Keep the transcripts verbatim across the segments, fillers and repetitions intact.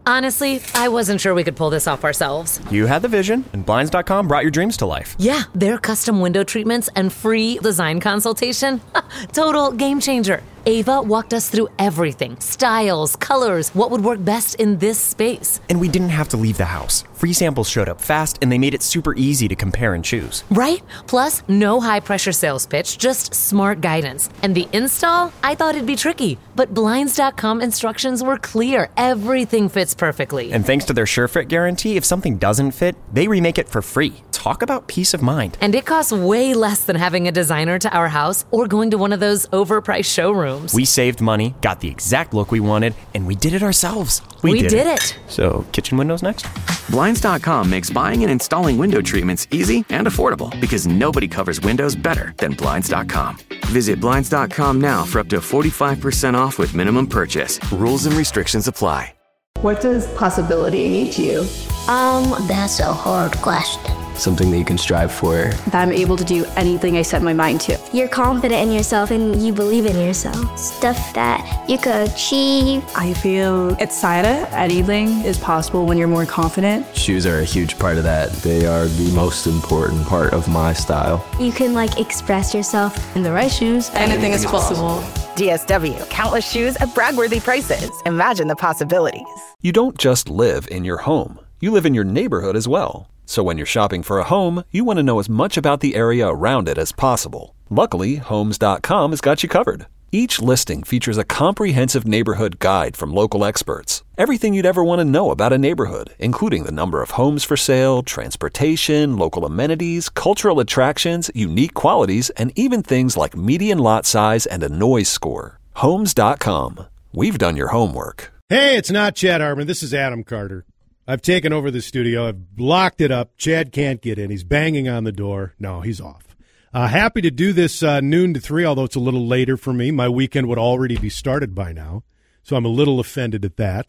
Honestly, I wasn't sure we could pull this off ourselves. You had the vision, and Blinds dot com brought your dreams to life. Yeah, their custom window treatments and free design consultation. Total game changer. Ava walked us through everything. Styles, colors, what would work best in this space. And we didn't have to leave the house. Free samples showed up fast, and they made it super easy to compare and choose. Right? Plus, no high-pressure sales pitch, just smart guidance. And the install? I thought it'd be tricky, but Blinds dot com instructions were clear. Everything fits perfectly. And thanks to their SureFit guarantee, if something doesn't fit, they remake it for free. Talk about peace of mind. And it costs way less than having a designer to our house or going to one of those overpriced showrooms. We saved money, got the exact look we wanted, and we did it ourselves. We, we did, did it. it. So, kitchen windows next? Blinds dot com makes buying and installing window treatments easy and affordable because nobody covers windows better than Blinds dot com. Visit Blinds dot com now for up to forty-five percent off with minimum purchase. Rules and restrictions apply. What does possibility mean to you? Um, that's a hard question. Something that you can strive for. That I'm able to do anything I set my mind to. You're confident in yourself and you believe in yourself. Stuff that you could achieve. I feel excited. Anything is possible when you're more confident. Shoes are a huge part of that. They are the most important part of my style. You can like express yourself. In the right shoes, anything is possible. D S W, countless shoes at brag-worthy prices. Imagine the possibilities. You don't just live in your home. You live in your neighborhood as well. So when you're shopping for a home, you want to know as much about the area around it as possible. Luckily, Homes dot com has got you covered. Each listing features a comprehensive neighborhood guide from local experts. Everything you'd ever want to know about a neighborhood, including the number of homes for sale, transportation, local amenities, cultural attractions, unique qualities, and even things like median lot size and a noise score. Homes dot com. We've done your homework. Hey, it's not Chad Hartman. This is Adam Carter. I've taken over the studio. I've locked it up. Chad can't get in. He's banging on the door. No, he's off. Uh, happy to do this uh, noon to three, although it's a little later for me. My weekend would already be started by now, so I'm a little offended at that.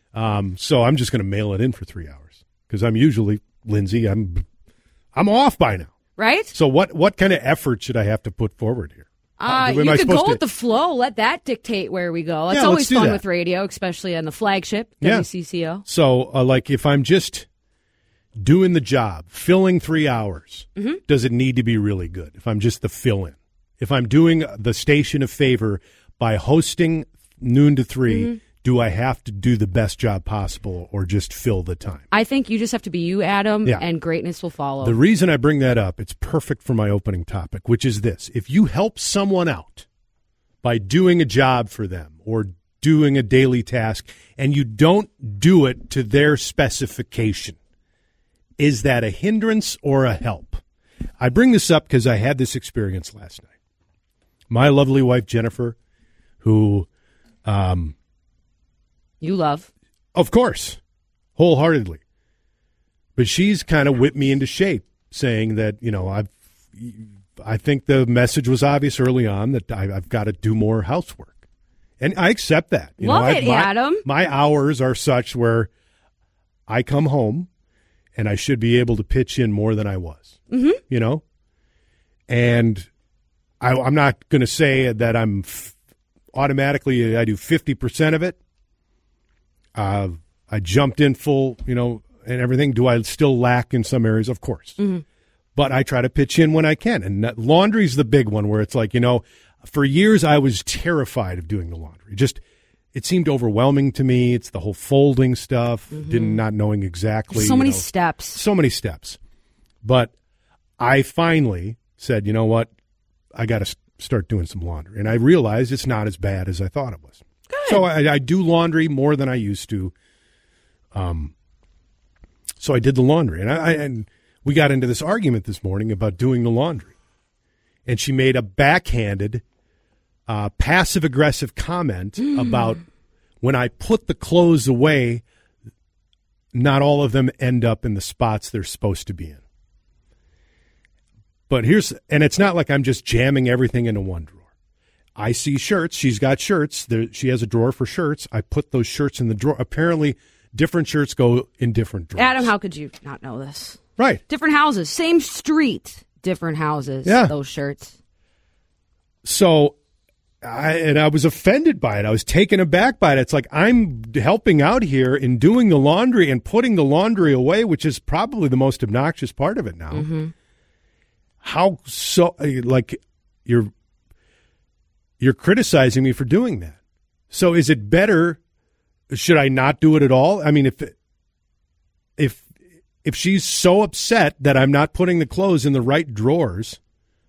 Um, so I'm just going to mail it in for three hours because I'm usually, Lindsay, I'm I'm off by now. Right? So what, what kind of effort should I have to put forward here? Uh, you could go to... with the flow. Let that dictate where we go. It's yeah, always fun that. with radio, especially on the flagship, yeah. W C C O. So, uh, like, if I'm just doing the job, filling three hours, mm-hmm. does it need to be really good? If I'm just the fill-in. If I'm doing the station a favor by hosting noon to three, mm-hmm. do I have to do the best job possible or just fill the time? I think you just have to be you, Adam, yeah. and greatness will follow. The reason I bring that up, it's perfect for my opening topic, which is this. If you help someone out by doing a job for them or doing a daily task and you don't do it to their specification, is that a hindrance or a help? I bring this up because I had this experience last night. My lovely wife, Jennifer, who... um. You love. Of course, wholeheartedly. But she's kind of whipped me into shape, saying that, you know, I've, I think the message was obvious early on that I, I've got to do more housework. And I accept that. You love know, it, I, my, Adam. My hours are such where I come home and I should be able to pitch in more than I was, mm-hmm. you know? And I, I'm not going to say that I'm f- automatically, I do fifty percent of it. Uh, I jumped in full, you know, and everything. Do I still lack in some areas? Of course. Mm-hmm. But I try to pitch in when I can. And laundry's the big one where it's like, you know, for years I was terrified of doing the laundry. Just, it seemed overwhelming to me. It's the whole folding stuff, mm-hmm. didn't not knowing exactly. So many know, steps. So many steps. But I finally said, you know what? I got to start doing some laundry. And I realized it's not as bad as I thought it was. Good. So I, I do laundry more than I used to. Um, so I did the laundry, and I, I and we got into this argument this morning about doing the laundry, and she made a backhanded, uh, passive aggressive comment mm. about when I put the clothes away, not all of them end up in the spots they're supposed to be in. But here's, and it's not like I'm just jamming everything into one drawer. I see shirts. She's got shirts. There, she has a drawer for shirts. I put those shirts in the drawer. Apparently, different shirts go in different drawers. Adam, how could you not know this? Right. Different houses. Same street. Different houses. Yeah. Those shirts. So I, and I was offended by it. I was taken aback by it. It's like I'm helping out here in doing the laundry and putting the laundry away, which is probably the most obnoxious part of it now. Mm-hmm. How so? Like you're you're criticizing me for doing that. So is it better? Should I not do it at all? I mean, if if if she's so upset that I'm not putting the clothes in the right drawers,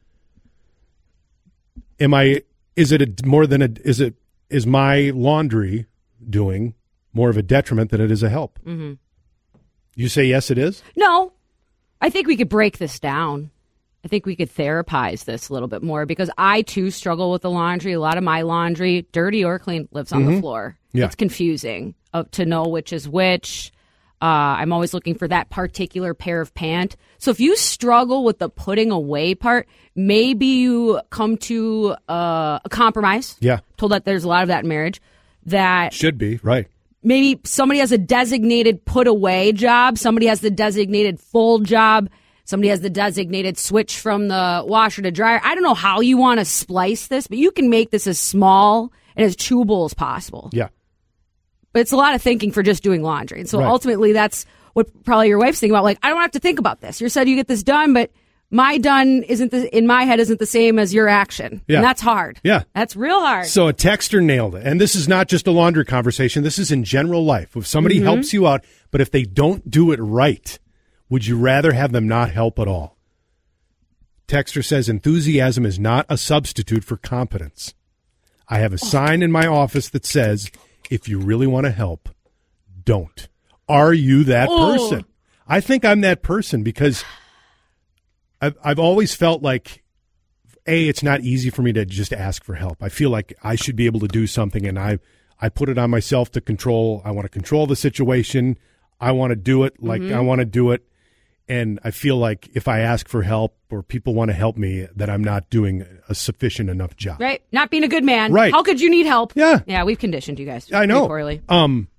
am I? Is it a, more than a? Is it is my laundry doing more of a detriment than it is a help? Mm-hmm. You say yes, it is. No, I think we could break this down. I think we could therapize this a little bit more because I too struggle with the laundry. A lot of my laundry, dirty or clean, lives on mm-hmm. the floor. Yeah. It's confusing uh, to know which is which. Uh, I'm always looking for that particular pair of pant. So if you struggle with the putting away part, maybe you come to uh, a compromise. Yeah. Told that there's a lot of that in marriage. That should be, right. Maybe somebody has a designated put away job. Somebody has the designated fold job. Somebody has the designated switch from the washer to dryer. I don't know how you want to splice this, but you can make this as small and as chewable as possible. Yeah. But it's a lot of thinking for just doing laundry. And so right. ultimately that's what probably your wife's thinking about. Like, I don't have to think about this. You said you get this done, but my done isn't the, in my head isn't the same as your action. Yeah. And that's hard. Yeah. That's real hard. So a texter nailed it. And this is not just a laundry conversation. This is in general life. If somebody mm-hmm. helps you out, but if they don't do it right, would you rather have them not help at all? Texter says enthusiasm is not a substitute for competence. I have a sign in my office that says, if you really want to help, don't. Are you that oh. person? I think I'm that person because I've, I've always felt like, A, it's not easy for me to just ask for help. I feel like I should be able to do something, and I, I put it on myself to control. I want to control the situation. I want to do it like mm-hmm. I want to do it. And I feel like if I ask for help or people want to help me, that I'm not doing a sufficient enough job. Right. Not being a good man. Right. How could you need help? Yeah. Yeah, we've conditioned you guys. I know. Poorly. Um,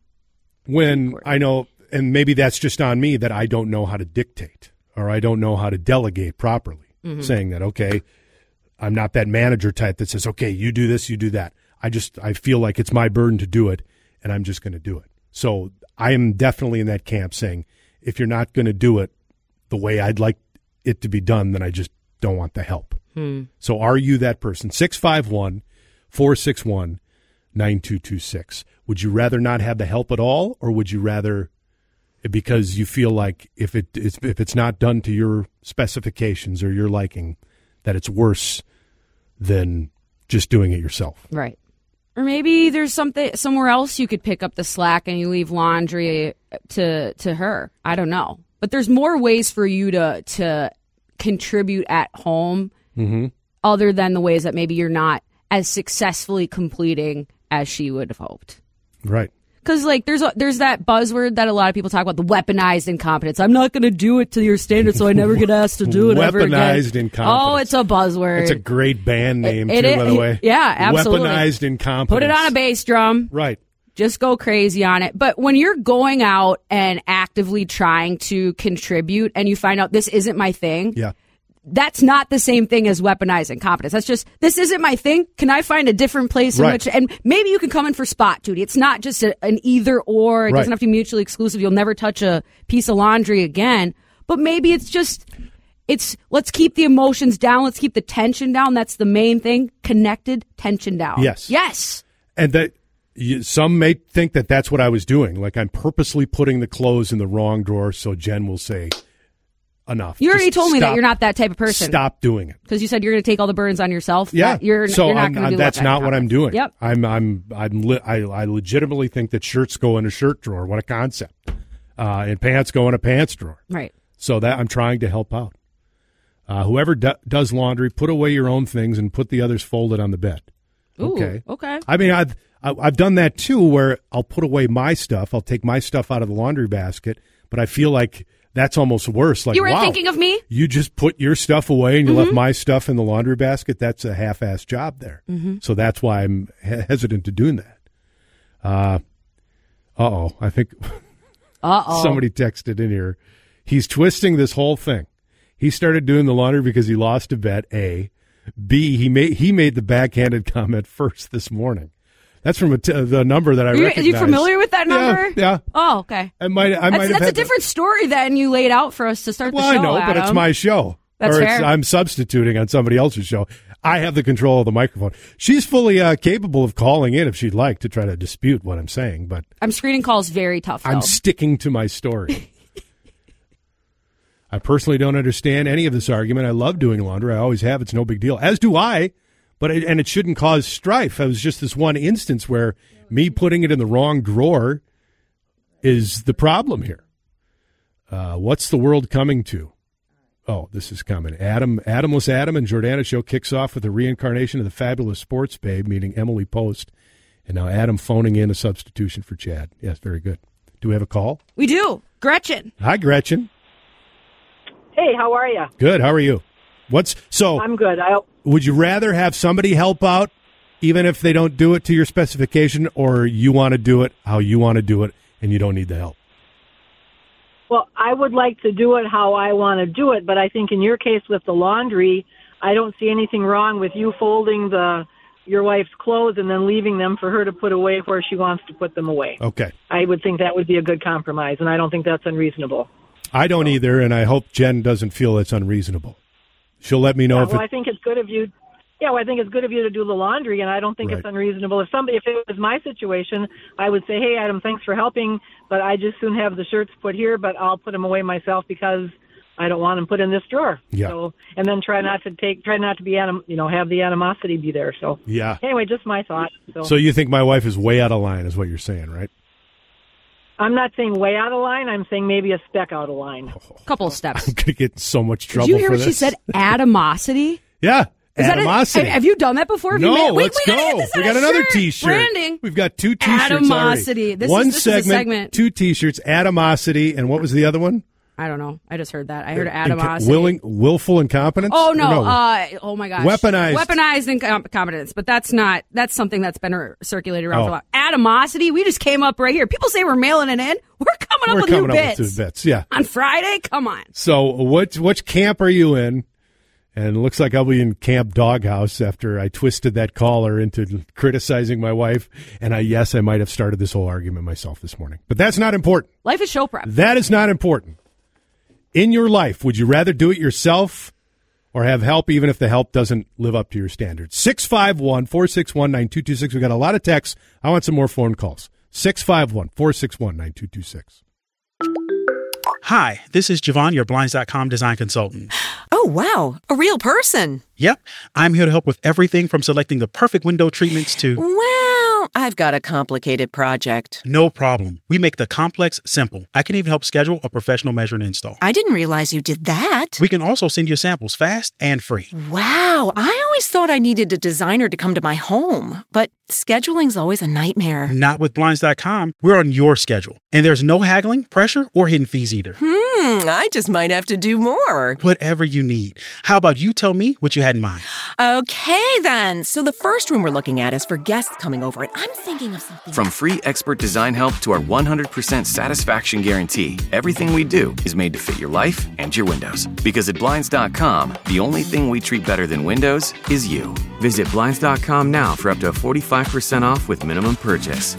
when I know, and maybe that's just on me, that I don't know how to dictate or I don't know how to delegate properly. Mm-hmm. Saying that, okay, I'm not that manager type that says, okay, you do this, you do that. I just, I feel like it's my burden to do it, and I'm just going to do it. So I am definitely in that camp saying, if you're not going to do it the way I'd like it to be done, then I just don't want the help. Hmm. So are you that person? six five one, four six one, nine two two six. Would you rather not have the help at all, or would you rather, because you feel like if it is, if it's not done to your specifications or your liking, that it's worse than just doing it yourself? Right. Or maybe there's something somewhere else you could pick up the slack and you leave laundry to to her. I don't know. But there's more ways for you to to contribute at home mm-hmm. other than the ways that maybe you're not as successfully completing as she would have hoped. Right. Because, like, there's a, there's that buzzword that a lot of people talk about, the weaponized incompetence. I'm not going to do it to your standard, so I never get asked to do it ever again. Weaponized incompetence. Oh, it's a buzzword. It's a great band name, it, too, it, by the way. Yeah, absolutely. Weaponized incompetence. Put it on a bass drum. Right. Just go crazy on it. But when you're going out and actively trying to contribute and you find out this isn't my thing, yeah. that's not the same thing as weaponized incompetence. That's just, this isn't my thing. Can I find a different place in right. which, and maybe you can come in for spot duty. It's not just a, an either or. It right. doesn't have to be mutually exclusive. You'll never touch a piece of laundry again. But maybe it's just, it's, let's keep the emotions down. Let's keep the tension down. That's the main thing. Connected tension down. Yes. Yes. And that, you, some may think that that's what I was doing. Like I'm purposely putting the clothes in the wrong drawer so Jen will say, enough. You already Just told me stop, that you're not that type of person. Stop doing it. Because you said you're going to take all the burdens on yourself. Yeah. That you're, so you're not I'm, going to do that's not what I'm doing. Yep. I'm, I'm, I'm, li- I, I legitimately think that shirts go in a shirt drawer. What a concept. Uh, and pants go in a pants drawer. Right. So that I'm trying to help out. Uh, whoever do, does laundry, put away your own things and put the others folded on the bed. Ooh, okay. Okay. I mean, I've, I've done that too, where I'll put away my stuff. I'll take my stuff out of the laundry basket, but I feel like that's almost worse. Like, you were wow, thinking of me? You just put your stuff away and you mm-hmm. left my stuff in the laundry basket. That's a half-assed job there. Mm-hmm. So that's why I'm he- hesitant to doing that. Uh, uh-oh. I think uh-oh. somebody texted in here. He's twisting this whole thing. He started doing the laundry because he lost a bet, A. B, he made he made the backhanded comment first this morning. That's from a t- the number that I are you, recognize. Are you familiar with that number? Yeah. yeah. Oh, okay. I might. I that's might have that's had a different story than you laid out for us to start well, the show. I know, Adam. but it's my show. That's or fair. It's, I'm substituting on somebody else's show. I have the control of the microphone. She's fully uh, capable of calling in if she'd like to try to dispute what I'm saying, but I'm screening calls very tough, though. I'm sticking to my story. I personally don't understand any of this argument. I love doing laundry. I always have. It's no big deal. As do I, but it, and it shouldn't cause strife. It was just this one instance where me putting it in the wrong drawer is the problem here. Uh, what's the world coming to? Oh, this is coming. Adam, Adamless Adam and Jordana show kicks off with the reincarnation of the fabulous sports babe, meaning Emily Post. And now Adam phoning in a substitution for Chad. Yes, very good. Do we have a call? We do. Gretchen. Hi, Gretchen. Hey, how are you? Good. How are you? What's so? I'm good. I would you rather have somebody help out, even if they don't do it to your specification, or you want to do it how you want to do it and you don't need the help? Well, I would like to do it how I want to do it, but I think in your case with the laundry, I don't see anything wrong with you folding the your wife's clothes and then leaving them for her to put away where she wants to put them away. Okay. I would think that would be a good compromise, and I don't think that's unreasonable. I don't either, and I hope Jen doesn't feel it's unreasonable. She'll let me know yeah, if well, it... I think it's good of you. Yeah, well, I think it's good of you to do the laundry, and I don't think Right. it's unreasonable. If somebody, if it was my situation, I would say, "Hey, Adam, thanks for helping, but I just soon have the shirts put here, but I'll put them away myself because I don't want them put in this drawer." Yeah. So, and then try not to take, try not to be anim, you know, have the animosity be there. So, Yeah. Anyway, just my thought. So, So you think my wife is way out of line, is what you're saying, right? I'm not saying way out of line. I'm saying maybe a speck out of line. Couple of steps. I'm going to get in so much trouble Did you hear for what this. she said? Atomosity? Yeah. Is that a- Animosity. have you done that before? Have no, you made, wait, let's we gotta go. get this We on got a another shirt. T-shirt. Branding. We've got two T-shirts Atomosity. already. This one is, this segment, is a segment. two T-shirts, Atomosity, and what was the other one? I don't know. I just heard that. I heard Inca- atomosity. willing, willful incompetence? Oh Or no! Uh, oh my gosh! Weaponized. Weaponized incompetence. But that's not. That's something that's been er- circulated around Oh. for a while. Atomosity. We just came up right here. People say we're mailing it in. We're coming up We're with coming new up bits with two bits. Yeah. on Friday. Come on. So what which camp are you in? And it looks like I'll be in Camp Doghouse after I twisted that caller into criticizing my wife. And I yes, I might have started this whole argument myself this morning. But that's not important. Life is show prep. That is not important. In your life, would you rather do it yourself or have help, even if the help doesn't live up to your standards? six five one, four six one, nine two two six. We got a lot of texts. I want some more phone calls. six five one, four six one, nine two two six. Hi, this is Javon, your Blinds dot com design consultant. Oh, wow. A real person. Yep, I'm here to help with everything from selecting the perfect window treatments to... Well, I've got a complicated project. No problem. We make the complex simple. I can even help schedule a professional measure and install. I didn't realize you did that. We can also send you samples fast and free. Wow, I always thought I needed a designer to come to my home, but scheduling's always a nightmare. Not with Blinds dot com. We're on your schedule. And there's no haggling, pressure, or hidden fees either. Hmm, I just might have to do more. Whatever you need. How about you tell me what you had in mind? Okay, then. So the first room we're looking at is for guests coming over, and I'm thinking of something... From free expert design help to our one hundred percent satisfaction guarantee, everything we do is made to fit your life and your windows. Because at Blinds dot com, the only thing we treat better than windows is you. Visit Blinds dot com now for up to forty-five percent off with minimum purchase.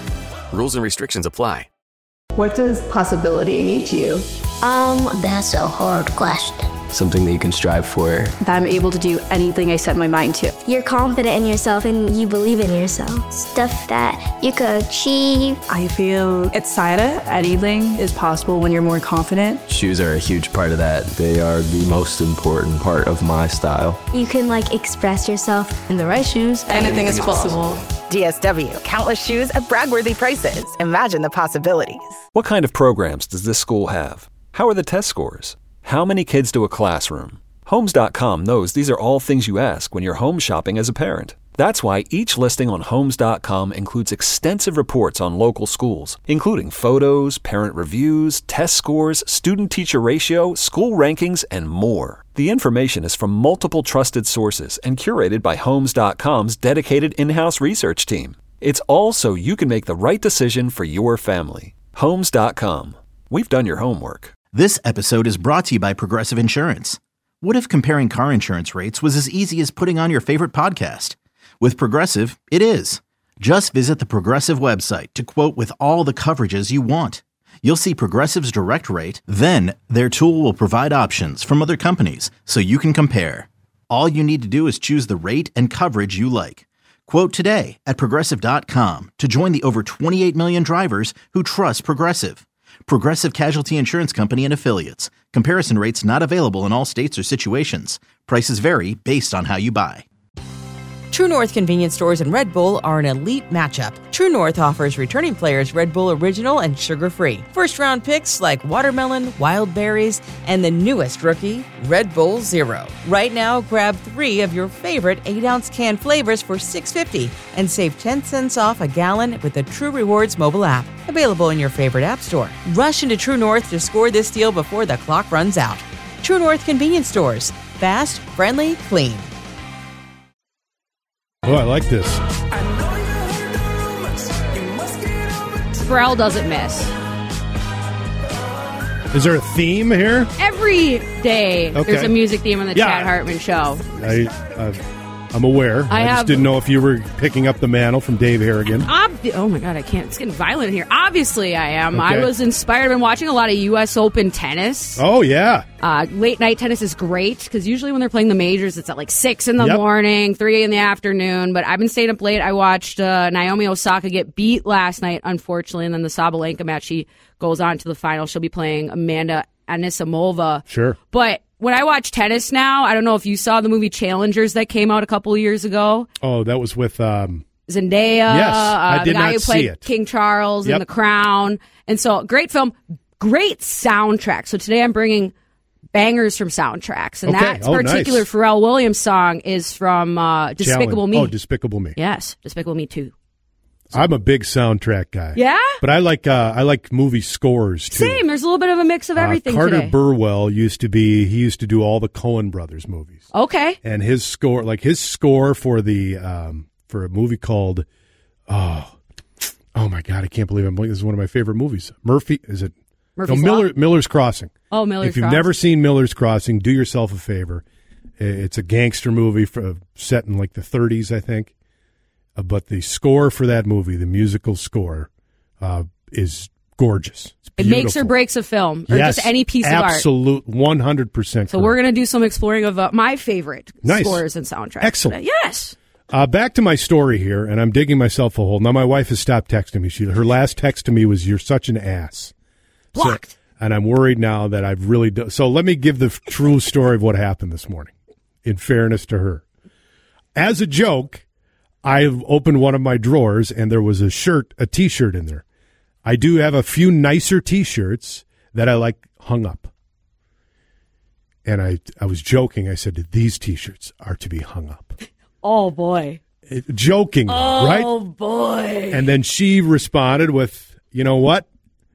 Rules and restrictions apply. What does possibility mean to you? Um, that's a hard question. Something that you can strive for. That I'm able to do anything I set my mind to. You're confident in yourself and you believe in yourself. Stuff that you could achieve. I feel at Saida, anything is possible when you're more confident. Shoes are a huge part of that. They are the most important part of my style. You can like express yourself. In the right shoes, anything is possible. D S W, countless shoes at brag-worthy prices. Imagine the possibilities. What kind of programs does this school have? How are the test scores? How many kids do a classroom? Homes dot com knows these are all things you ask when you're home shopping as a parent. That's why each listing on Homes dot com includes extensive reports on local schools, including photos, parent reviews, test scores, student-teacher ratio, school rankings, and more. The information is from multiple trusted sources and curated by Homes dot com's dedicated in-house research team. It's all so you can make the right decision for your family. Homes dot com. We've done your homework. This episode is brought to you by Progressive Insurance. What if comparing car insurance rates was as easy as putting on your favorite podcast? With Progressive, it is. Just visit the Progressive website to quote with all the coverages you want. You'll see Progressive's direct rate, then their tool will provide options from other companies so you can compare. All you need to do is choose the rate and coverage you like. Quote today at Progressive dot com to join the over twenty-eight million drivers who trust Progressive. Progressive Casualty Insurance Company and Affiliates. Comparison rates not available in all states or situations. Prices vary based on how you buy. True North convenience stores and Red Bull are an elite matchup. True North offers returning players Red Bull Original and sugar-free. First-round picks like watermelon, wild berries, and the newest rookie, Red Bull Zero. Right now, grab three of your favorite eight-ounce can flavors for six dollars and fifty cents and save ten cents off a gallon with the True Rewards mobile app. Available in your favorite app store. Rush into True North to score this deal before the clock runs out. True North convenience stores. Fast, friendly, clean. Oh, I like this. Pharrell doesn't miss. Is there a theme here? Every day Okay. there's a music theme on the Yeah. Chad Hartman show. I, uh, I'm aware. I I, just have- didn't know if you were picking up the mantle from Dave Harrigan. Obvi- oh my God, I can't. It's getting violent here. Obviously, I am. I Okay. was inspired. I've been watching a lot of U S Open tennis. Oh, yeah. Uh, late night tennis is great because usually when they're playing the majors, it's at like six in the Yep. morning, three in the afternoon. But I've been staying up late. I watched uh, Naomi Osaka get beat last night, unfortunately, and then the Sabalenka match. She goes on to the final. She'll be playing Amanda Anisimova. Sure. But when I watch tennis now, I don't know if you saw the movie Challengers that came out a couple of years ago. Oh, that was with... Um, Zendaya, Yes, uh, I did the guy not who see played it. King Charles in Yep. The Crown. And so, great film, great soundtrack. So today I'm bringing bangers from soundtracks. And Okay. that Oh, particular nice. Pharrell Williams song is from uh, Despicable Challenge. Me. Oh, Despicable Me. Yes, Despicable Me two. I'm a big soundtrack guy. Yeah? But I like uh, I like movie scores, too. Same. There's a little bit of a mix of everything uh, Carter today. Burwell used to be, he used to do all the Coen Brothers movies. Okay. And his score, like his score for the, um, for a movie called, oh, oh my God, I can't believe I'm blanking. This is one of my favorite movies. Murphy, is it? Murphy's no, Miller, Law? Miller's Crossing. Oh, Miller's If you've Crossing. never seen Miller's Crossing, do yourself a favor. It's a gangster movie for, set in like the thirties, I think. Uh, but the score for that movie, the musical score, uh, is gorgeous. It's It makes or beautiful. breaks a film or Yes, just any piece of art. absolute one hundred percent. So we're going to do some exploring of uh, my favorite Nice. scores and soundtracks. Excellent. today. Yes. Uh, back to my story here, and I'm digging myself a hole. Now, my wife has stopped texting me. She, her last text to me was, "You're such an ass." Blocked. So, and I'm worried now that I've really done. So let me give the f- true story of what happened this morning, in fairness to her. As a joke, I opened one of my drawers, and there was a shirt, a T-shirt in there. I do have a few nicer T-shirts that I like hung up. And I, I was joking. I said, these T-shirts are to be hung up. Oh, boy. It- joking, Oh, right? boy. And then she responded with, you know what?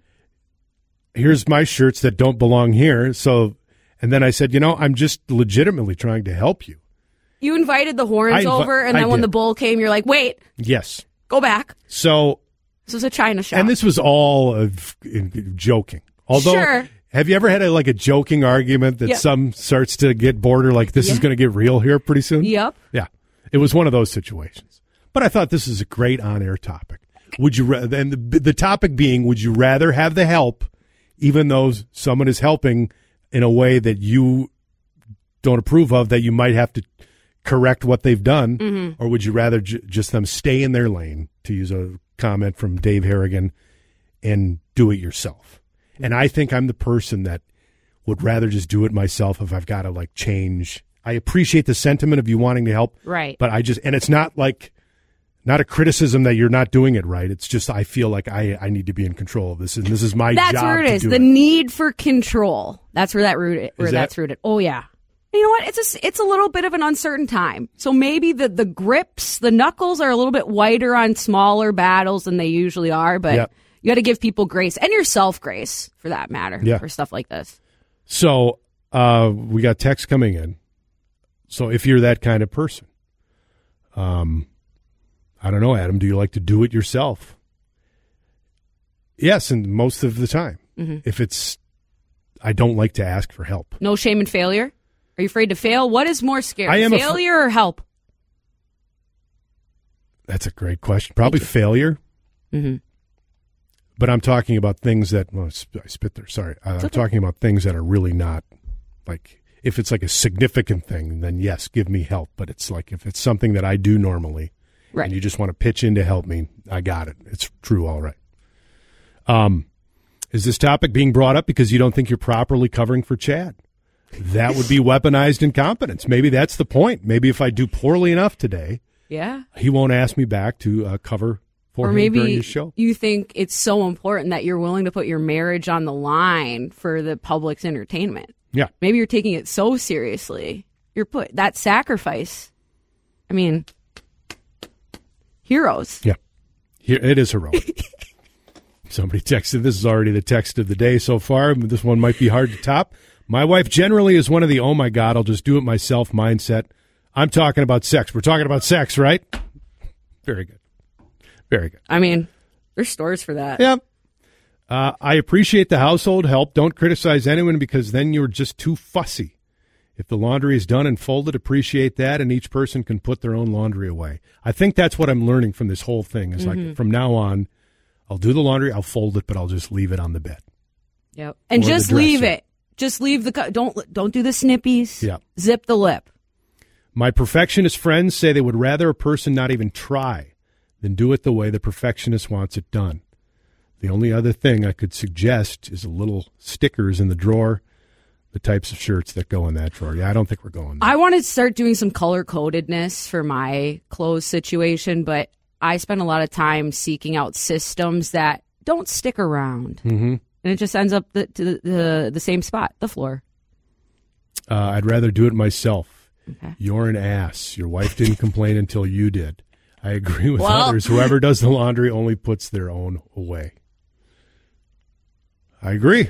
Here's my shirts that don't belong here. So, and then I said, you know, I'm just legitimately trying to help you. You invited the horns I invi- over, and I then when did. the bull came, you're like, wait, Yes. go back. So, This was a China shop. and this was all of in, joking. Although, Sure. have you ever had a, like a joking argument that Yep. some starts to get border like this is Yeah. going to get real here pretty soon? Yep. Yeah. It was one of those situations. But I thought this is a great on-air topic. Would you rather, and the, the topic being, would you rather have the help, even though someone is helping in a way that you don't approve of, that you might have to correct what they've done, Mhm. or would you rather j- just them stay in their lane, to use a comment from Dave Harrigan, and do it yourself? And I think I'm the person that would rather just do it myself if I've got to like change. I appreciate the sentiment of you wanting to help, Right. but I just, and it's not like, not a criticism that you're not doing it right. It's just I feel like I, I need to be in control of this, and this is my That's job where it to is. do The it. need for control. That's where that rooted. Where Is that- that's rooted. Oh yeah. You know what? It's a s- it's a little bit of an uncertain time. So maybe the the grips, the knuckles are a little bit whiter on smaller battles than they usually are. But Yep. you got to give people grace and yourself grace for that matter. Yeah. For stuff like this. So uh, we got text coming in. So if you're that kind of person, um, I don't know, Adam, do you like to do it yourself? Yes, and most of the time. Mhm. If it's, I don't like to ask for help. No shame and failure. Are you afraid to fail? What is more scary, I am failure afra- or help? That's a great question. Probably failure. Mm-hmm. But I'm talking about things that, well, I spit there, sorry. Uh, I'm okay. talking about things that are really not, like, if it's like a significant thing, then yes, give me help. But it's like, if it's something that I do normally, right, and you just want to pitch in to help me, I got it. It's true, all right. Um, is this topic being brought up because you don't think you're properly covering for Chad? That would be weaponized incompetence. Maybe that's the point. Maybe if I do poorly enough today, yeah, he won't ask me back to uh, cover for or him maybe during his show. You think it's so important that you're willing to put your marriage on the line for the public's entertainment. Yeah. Maybe you're taking it so seriously. You're put that sacrifice. I mean, heroes. Yeah. Here, it is heroic. Somebody texted, this is already the text of the day so far. This one might be hard to top. My wife generally is one of the, oh my God, I'll just do it myself mindset. I'm talking about sex. We're talking about sex, right? Very good. Very good. I mean, there's stores for that. Yep. Uh, I appreciate the household help. Don't criticize anyone because then you're just too fussy. If the laundry is done and folded, appreciate that, and each person can put their own laundry away. I think that's what I'm learning from this whole thing. Is Mm-hmm. like from now on, I'll do the laundry, I'll fold it, but I'll just leave it on the bed. Yep. And Or just the leave dresser. it. Just leave the cu- don't don't do the snippies. Yeah. Zip the lip. My perfectionist friends say they would rather a person not even try than do it the way the perfectionist wants it done. The only other thing I could suggest is a little stickers in the drawer, the types of shirts that go in that drawer. Yeah, I don't think we're going there. I want to start doing some color codedness for my clothes situation, but I spend a lot of time seeking out systems that don't stick around. Mm-hmm. And it just ends up the, to the, the, the same spot, the floor. Uh, I'd rather do it myself. Okay. You're an ass. Your wife didn't complain until you did. I agree with Well- others. Whoever does the laundry only puts their own away. I agree.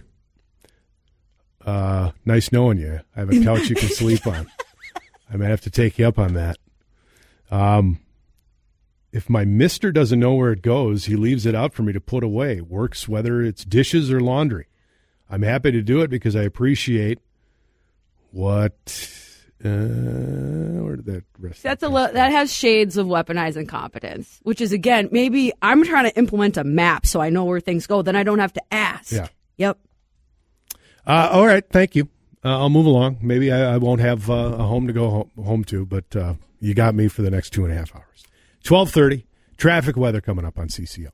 Uh, nice knowing you. I have a couch you can sleep on. I might have to take you up on that. Um, if my mister doesn't know where it goes, he leaves it out for me to put away. Works whether it's dishes or laundry. I'm happy to do it because I appreciate what... Uh, where did that rest? That's a lo- that has shades of weaponized incompetence, which is, again, maybe I'm trying to implement a map so I know where things go. Then I don't have to ask. Yeah. Yep. Uh, all right, thank you. Uh, I'll move along. Maybe I, I won't have uh, a home to go home, home to, but uh, you got me for the next two and a half hours. twelve thirty, traffic weather coming up on C C O.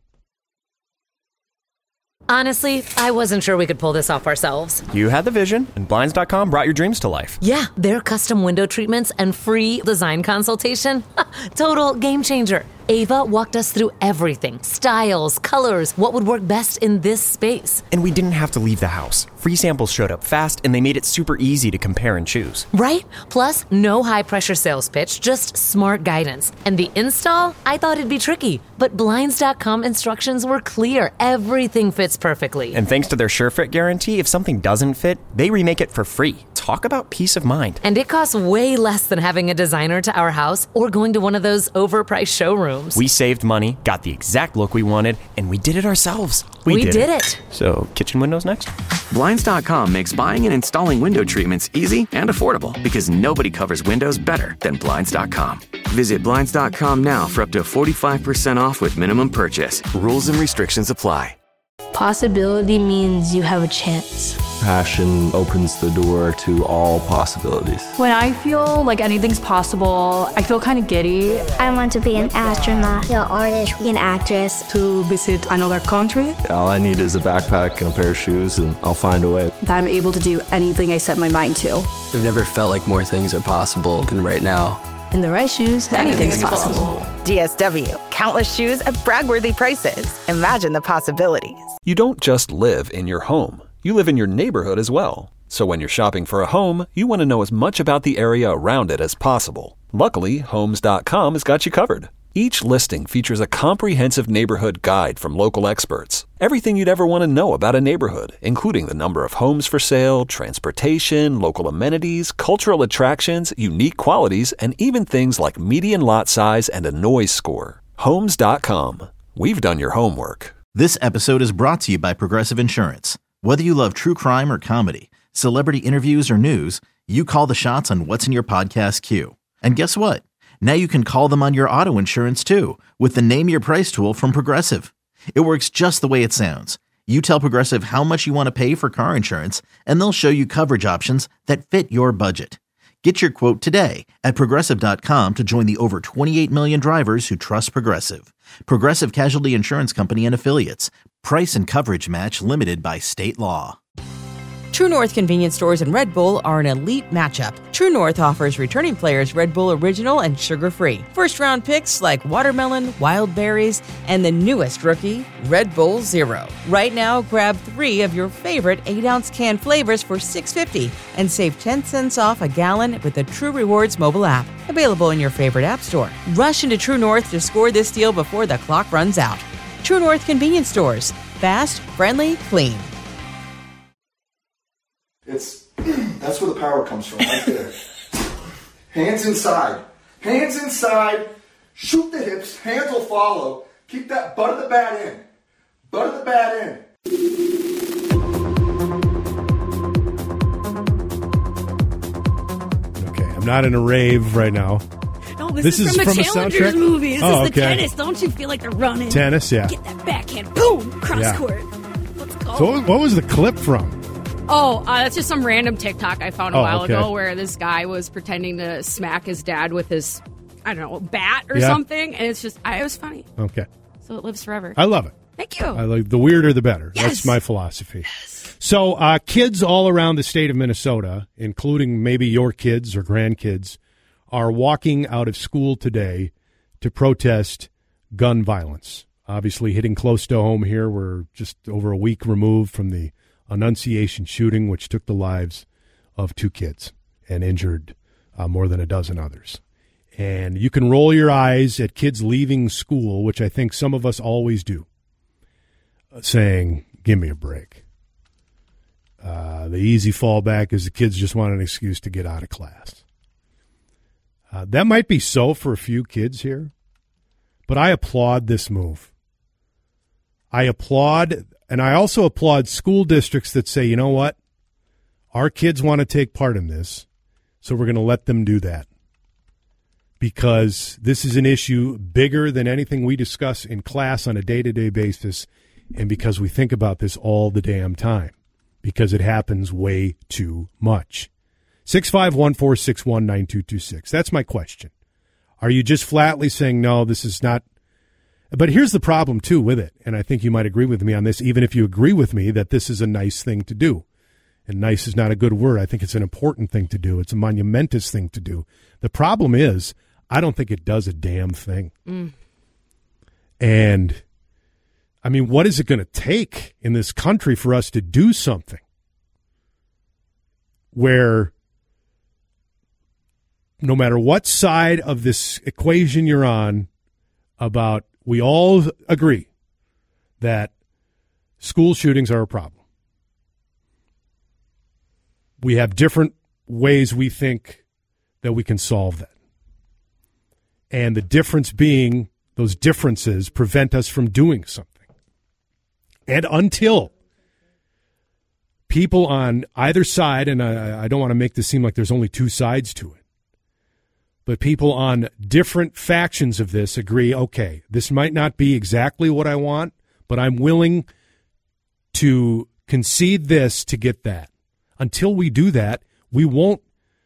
Honestly, I wasn't sure we could pull this off ourselves. You had the vision, and Blinds dot com brought your dreams to life. Yeah, their custom window treatments and free design consultation. Total game changer. Ava walked us through everything. Styles, colors, what would work best in this space. And we didn't have to leave the house. Free samples showed up fast, and they made it super easy to compare and choose. Right? Plus, no high-pressure sales pitch, just smart guidance. And the install? I thought it'd be tricky. But Blinds dot com instructions were clear. Everything fits perfectly. And thanks to their SureFit guarantee, if something doesn't fit, they remake it for free. Talk about peace of mind. And it costs way less than having a designer to our house or going to one of those overpriced showrooms. We saved money, got the exact look we wanted, and we did it ourselves. We, We did, did it. it. So, kitchen windows next? Blinds dot com makes buying and installing window treatments easy and affordable because nobody covers windows better than Blinds dot com. Visit Blinds dot com now for up to forty-five percent off with minimum purchase. Rules and restrictions apply. Possibility means you have a chance. Passion opens the door to all possibilities. When I feel like anything's possible, I feel kind of giddy. I want to be an astronaut, an artist, an actress. To visit another country. All I need is a backpack and a pair of shoes, and I'll find a way. That I'm able to do anything I set my mind to. I've never felt like more things are possible than right now. In the right shoes, anything's possible. D S W. Countless shoes at brag-worthy prices. Imagine the possibilities. You don't just live in your home. You live in your neighborhood as well. So when you're shopping for a home, you want to know as much about the area around it as possible. Luckily, Homes dot com has got you covered. Each listing features a comprehensive neighborhood guide from local experts. Everything you'd ever want to know about a neighborhood, including the number of homes for sale, transportation, local amenities, cultural attractions, unique qualities, and even things like median lot size and a noise score. Homes dot com. We've done your homework. This episode is brought to you by Progressive Insurance. Whether you love true crime or comedy, celebrity interviews or news, You call the shots on what's in your podcast queue. And guess what? Now you can call them on your auto insurance too with the Name Your Price tool from Progressive. It works just the way it sounds. You tell Progressive how much you want to pay for car insurance, and they'll show you coverage options that fit your budget. Get your quote today at Progressive dot com to join the over twenty-eight million drivers who trust Progressive. Progressive Casualty Insurance Company and Affiliates. Price and coverage match limited by state law. True North convenience stores and Red Bull are an elite matchup. True North offers returning players Red Bull Original and sugar-free. First-round picks like watermelon, wild berries, and the newest rookie, Red Bull Zero. Right now, grab three of your favorite eight-ounce can flavors for six dollars and fifty cents and save ten cents off a gallon with the True Rewards mobile app. Available in your favorite app store. Rush into True North to score this deal before the clock runs out. True North convenience stores. Fast, friendly, clean. It's that's where the power comes from, right there. Hands inside. Hands inside. Shoot the hips. Hands will follow. Keep that butt of the bat in. Butt of the bat in. Okay, I'm not in a rave right now. No, this, this is, is from, from the a Challengers soundtrack movie. This oh, is the okay. tennis. Don't you feel like they're running? Tennis, yeah. Get that backhand. Boom! Cross yeah. court. Let's go. So what was the clip from? Oh, uh, that's just some random TikTok I found a oh, while okay. ago where this guy was pretending to smack his dad with his, I don't know, bat or yeah. something. And it's just, I, it was funny. Okay. So it lives forever. I love it. Thank you. I like the weirder the better. Yes. That's my philosophy. Yes. So uh, kids all around the state of Minnesota, including maybe your kids or grandkids, are walking out of school today to protest gun violence. Obviously hitting close to home here. We're just over a week removed from the Annunciation shooting, which took the lives of two kids and injured uh, more than a dozen others. And you can roll your eyes at kids leaving school, which I think some of us always do, uh, saying, give me a break. Uh, the easy fallback is the kids just want an excuse to get out of class. Uh, that might be so for a few kids here, but I applaud this move. I applaud, and I also applaud school districts that say, you know what, our kids want to take part in this, so we're going to let them do that. Because this is an issue bigger than anything we discuss in class on a day-to-day basis, and because we think about this all the damn time, because it happens way too much. six five one, four six one, nine two two six. That's my question. Are you just flatly saying, no, this is not... But here's the problem, too, with it, and I think you might agree with me on this, even if you agree with me that this is a nice thing to do. And nice is not a good word. I think it's an important thing to do. It's a monumentous thing to do. The problem is, I don't think it does a damn thing. Mm. And, I mean, what is it going to take in this country for us to do something where no matter what side of this equation you're on about, we all agree that school shootings are a problem. We have different ways we think that we can solve that. And the difference being those differences prevent us from doing something. And until people on either side, and I, I don't want to make this seem like there's only two sides to it, but people on different factions of this agree, okay, this might not be exactly what I want, but I'm willing to concede this to get that. Until we do that, we won't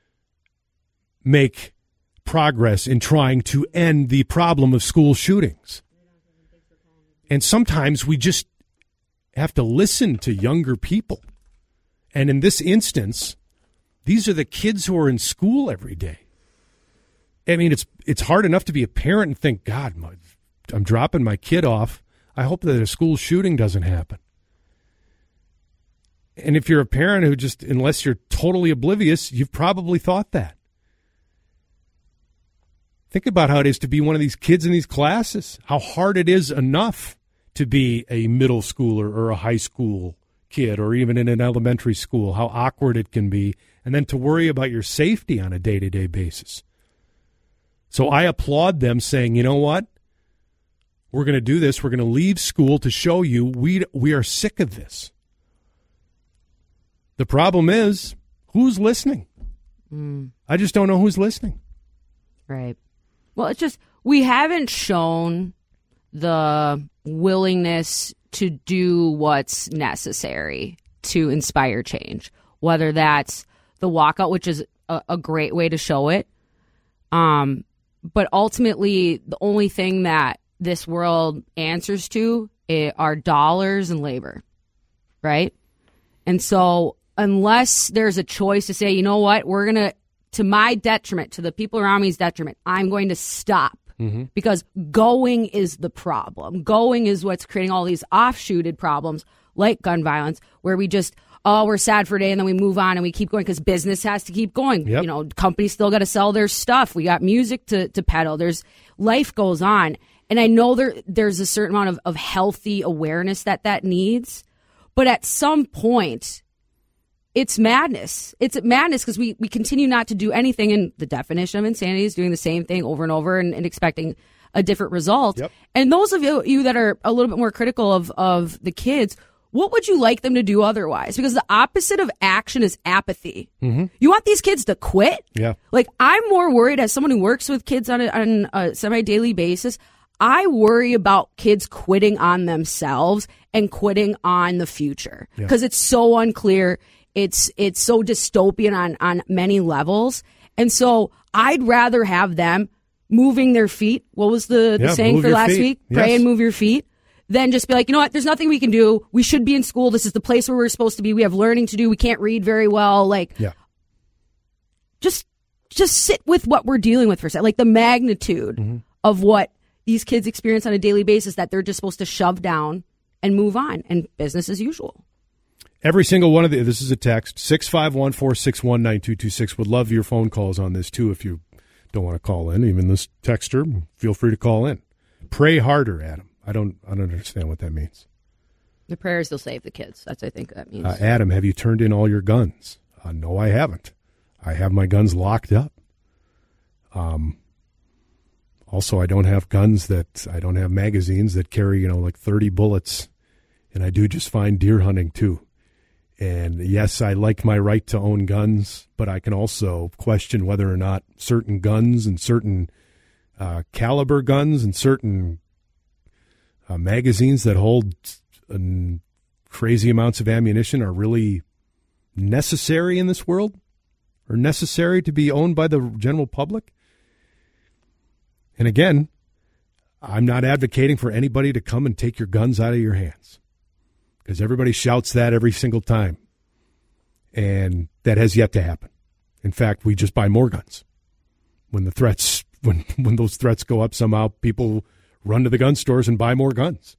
make progress in trying to end the problem of school shootings. And sometimes we just have to listen to younger people. And in this instance, these are the kids who are in school every day. I mean, it's it's hard enough to be a parent and think, God, my, I'm dropping my kid off. I hope that a school shooting doesn't happen. And if you're a parent who just, unless you're totally oblivious, you've probably thought that. Think about how it is to be one of these kids in these classes, how hard it is enough to be a middle schooler or a high school kid or even in an elementary school, how awkward it can be, and then to worry about your safety on a day-to-day basis. So I applaud them saying, you know what? We're going to do this. We're going to leave school to show you we we are sick of this. The problem is, who's listening? Mm. I just don't know who's listening. Right. Well, it's just we haven't shown the willingness to do what's necessary to inspire change, whether that's the walkout, which is a, a great way to show it. Um, but ultimately, the only thing that this world answers to are dollars and labor, right? And so unless there's a choice to say, you know what, we're going to, to my detriment, to the people around me's detriment, I'm going to stop. Mm-hmm. Because going is the problem. Going is what's creating all these offshooted problems like gun violence, where we just, oh, we're sad for a day and then we move on and we keep going because business has to keep going. Yep. You know, companies still got to sell their stuff. We got music to, to peddle. There's life goes on. And I know there there's a certain amount of, of healthy awareness that that needs. But at some point, it's madness. It's madness because we, we continue not to do anything. And the definition of insanity is doing the same thing over and over and, and expecting a different result. Yep. And those of you, you that are a little bit more critical of, of the kids, what would you like them to do otherwise? Because the opposite of action is apathy. Mm-hmm. You want these kids to quit? Yeah. Like, I'm more worried as someone who works with kids on a, on a semi-daily basis. I worry about kids quitting on themselves and quitting on the future because yeah. it's so unclear. It's it's so dystopian on, on many levels. And so I'd rather have them moving their feet. What was the, the yeah, saying for last feet. week? Yes. Pray and move your feet. Then just be like, you know what? There's nothing we can do. We should be in school. This is the place where we're supposed to be. We have learning to do. We can't read very well. Like, yeah. just just sit with what we're dealing with for a second. Like the magnitude mm-hmm. of what these kids experience on a daily basis that they're just supposed to shove down and move on and business as usual. Every single one of the, this is a text, six five one, four six one, nine two two six. Would love your phone calls on this too if you don't want to call in. Even this texter, feel free to call in. Pray harder, Adam. I don't I don't understand what that means. The prayers will save the kids. That's, I think, that means. Uh, Adam, have you turned in all your guns? Uh, no, I haven't. I have my guns locked up. Um. Also, I don't have guns that, I don't have magazines that carry, you know, like thirty bullets. And I do just fine deer hunting, too. And yes, I like my right to own guns, but I can also question whether or not certain guns and certain uh, caliber guns and certain uh, magazines that hold uh, crazy amounts of ammunition are really necessary in this world or necessary to be owned by the general public. And again, I'm not advocating for anybody to come and take your guns out of your hands because everybody shouts that every single time. And that has yet to happen. In fact, we just buy more guns. When the threats, when when those threats go up somehow, people run to the gun stores and buy more guns.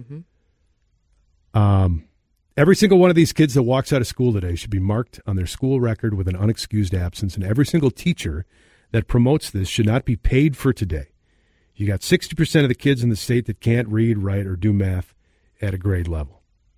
Mm-hmm. Um, every single one of these kids that walks out of school today should be marked on their school record with an unexcused absence, and every single teacher that promotes this should not be paid for today. You got sixty percent of the kids in the state that can't read, write, or do math at a grade level.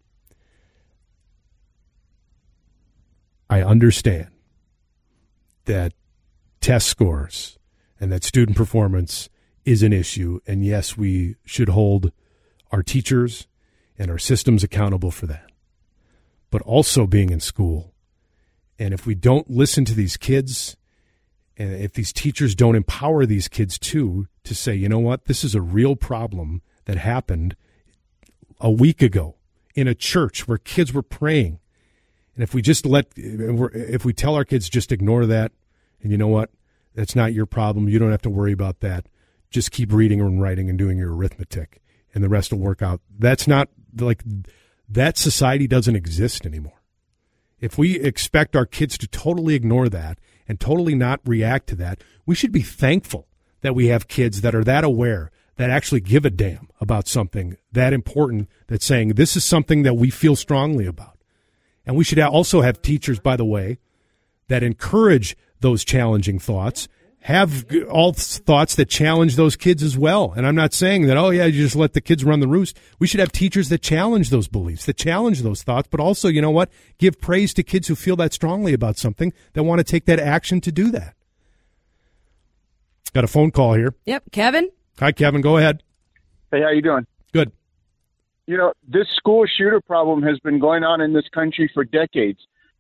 I understand that test scores and that student performance is an issue, and yes, we should hold our teachers and our systems accountable for that. But also being in school, and if we don't listen to these kids, and if these teachers don't empower these kids too, to say, you know what, this is a real problem that happened a week ago in a church where kids were praying. And if we just let, if we tell our kids just ignore that, and you know what, that's not your problem, you don't have to worry about that, just keep reading and writing and doing your arithmetic, and the rest will work out. That's not, like, that society doesn't exist anymore. If we expect our kids to totally ignore that and totally not react to that, we should be thankful that we have kids that are that aware, that actually give a damn about something that important, that's saying this is something that we feel strongly about. And we should also have teachers, by the way, that encourage those challenging thoughts, have all thoughts that challenge those kids as well. And I'm not saying that, oh, yeah, you just let the kids run the roost. We should have teachers that challenge those beliefs, that challenge those thoughts, but also, you know what, give praise to kids who feel that strongly about something, that want to take that action to do that. Got a phone call here. Yep, Kevin. Hi, Kevin. Go ahead. Hey, how you doing? Good. You know, this school shooter problem has been going on in this country for decades.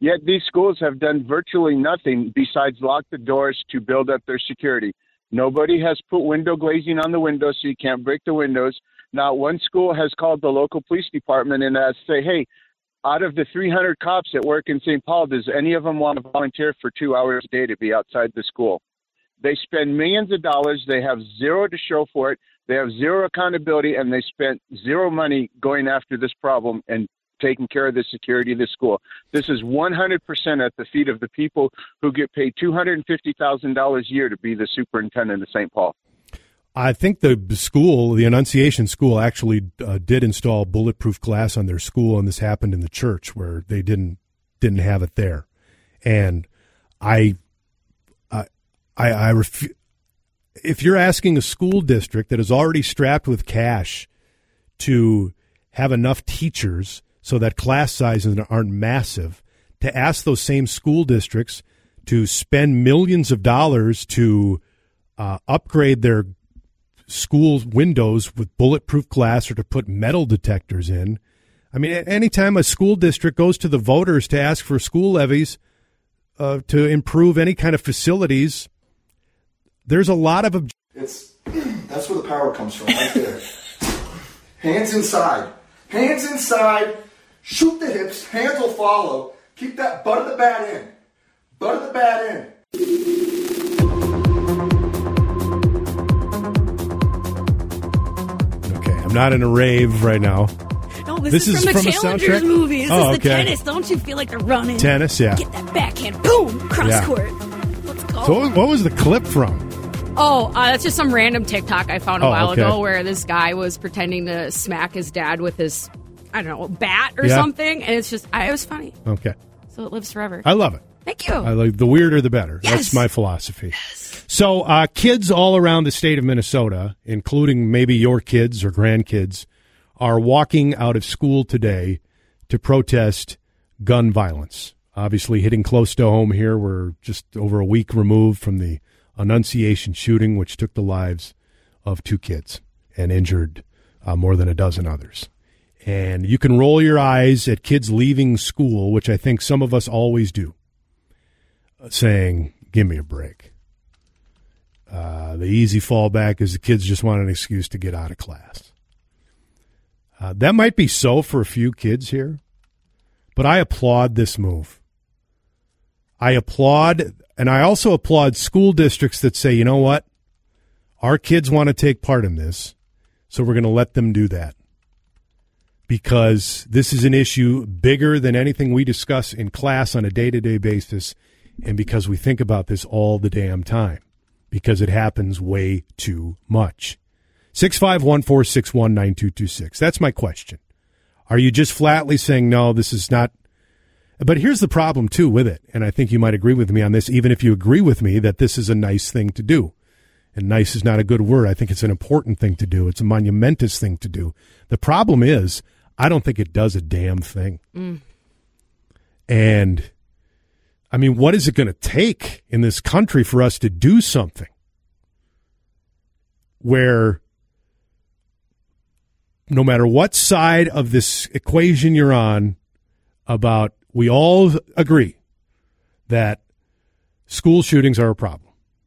Yet these schools have done virtually nothing besides lock the doors to build up their security. Nobody has put window glazing on the windows so you can't break the windows. Not one school has called the local police department and uh, say, hey, out of the three hundred cops that work in Saint Paul, does any of them want to volunteer for two hours a day to be outside the school? They spend millions of dollars. They have zero to show for it. They have zero accountability, and they spent zero money going after this problem and taking care of the security of the school. This is one hundred percent at the feet of the people who get paid two hundred fifty thousand dollars a year to be the superintendent of Saint Paul. I think the school, the Annunciation School, actually uh, did install bulletproof glass on their school, and this happened in the church where they didn't didn't have it there. And I, I, I, I ref- if you're asking a school district that is already strapped with cash to have enough teachers so that class sizes aren't massive, to ask those same school districts to spend millions of dollars to uh, upgrade their school windows with bulletproof glass or to put metal detectors in. I mean, anytime a school district goes to the voters to ask for school levies uh, to improve any kind of facilities, there's a lot of... Ob- it's that's where the power comes from, right there. Hands inside. Hands inside. Shoot the hips. Hands will follow. Keep that butt of the bat in. Butt of the bat in. I'm not in a rave right now. No, this, this is, is from, from the a Challengers soundtrack? movie. This oh, is the okay. tennis. Don't you feel like they're running? Tennis, yeah. Get that backhand. Boom! Cross yeah. court. Let's go. So what was the clip from? Oh, uh, that's just some random TikTok I found a oh, while okay. ago where this guy was pretending to smack his dad with his, I don't know, bat or yeah. something. And it's just, I, it was funny. Okay. So it lives forever. I love it. Thank you. I like the weirder the better. Yes. That's my philosophy. Yes. So uh, kids all around the state of Minnesota, including maybe your kids or grandkids, are walking out of school today to protest gun violence. Obviously hitting close to home here. We're just over a week removed from the Annunciation shooting, which took the lives of two kids and injured uh, more than a dozen others. And you can roll your eyes at kids leaving school, which I think some of us always do, saying, give me a break. Uh, the easy fallback is the kids just want an excuse to get out of class. Uh, that might be so for a few kids here, but I applaud this move. I applaud, and I also applaud school districts that say, you know what, our kids want to take part in this, so we're going to let them do that. Because this is an issue bigger than anything we discuss in class on a day-to-day basis, and because we think about this all the damn time, because it happens way too much. six five one, four six one, nine two two six. That's my question. Are you just flatly saying, no, this is not... But here's the problem, too, with it, and I think you might agree with me on this, even if you agree with me that this is a nice thing to do. And nice is not a good word. I think it's an important thing to do. It's a monumentous thing to do. The problem is, I don't think it does a damn thing. Mm. And, I mean, what is it going to take in this country for us to do something where no matter what side of this equation you're on about, we all agree that school shootings are a problem.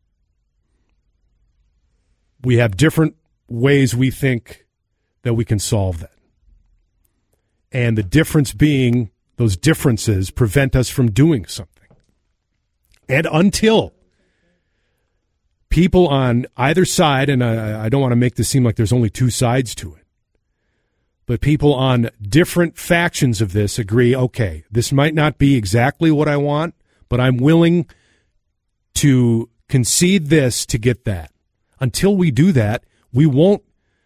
We have different ways we think that we can solve that. And the difference being those differences prevent us from doing something. And until people on either side, and I, I don't want to make this seem like there's only two sides to it, but people on different factions of this agree, okay, this might not be exactly what I want, but I'm willing to concede this to get that. Until we do that, we won't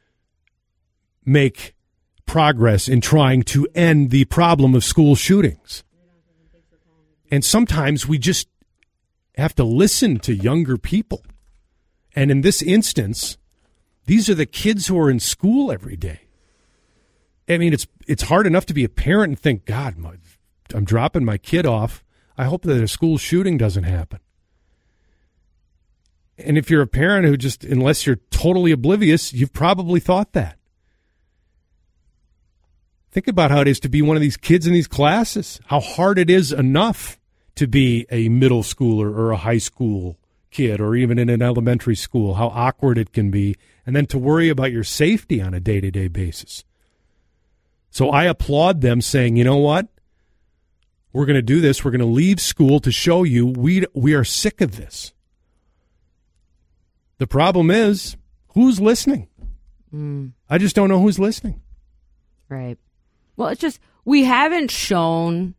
make progress in trying to end the problem of school shootings. And sometimes we just have to listen to younger people. And in this instance, these are the kids who are in school every day. I mean, it's it's hard enough to be a parent and think, God, my, I'm dropping my kid off. I hope that a school shooting doesn't happen. And if you're a parent who just, unless you're totally oblivious, you've probably thought that. Think about how it is to be one of these kids in these classes, how hard it is enough to be a middle schooler or a high school kid or even in an elementary school, how awkward it can be, and then to worry about your safety on a day-to-day basis. So I applaud them saying, you know what? We're going to do this. We're going to leave school to show you we we are sick of this. The problem is, who's listening? Mm. I just don't know who's listening. Right. Well, it's just we haven't shown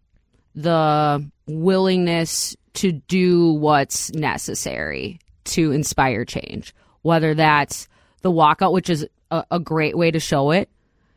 the willingness to do what's necessary to inspire change, whether that's the walkout, which is a, a great way to show it.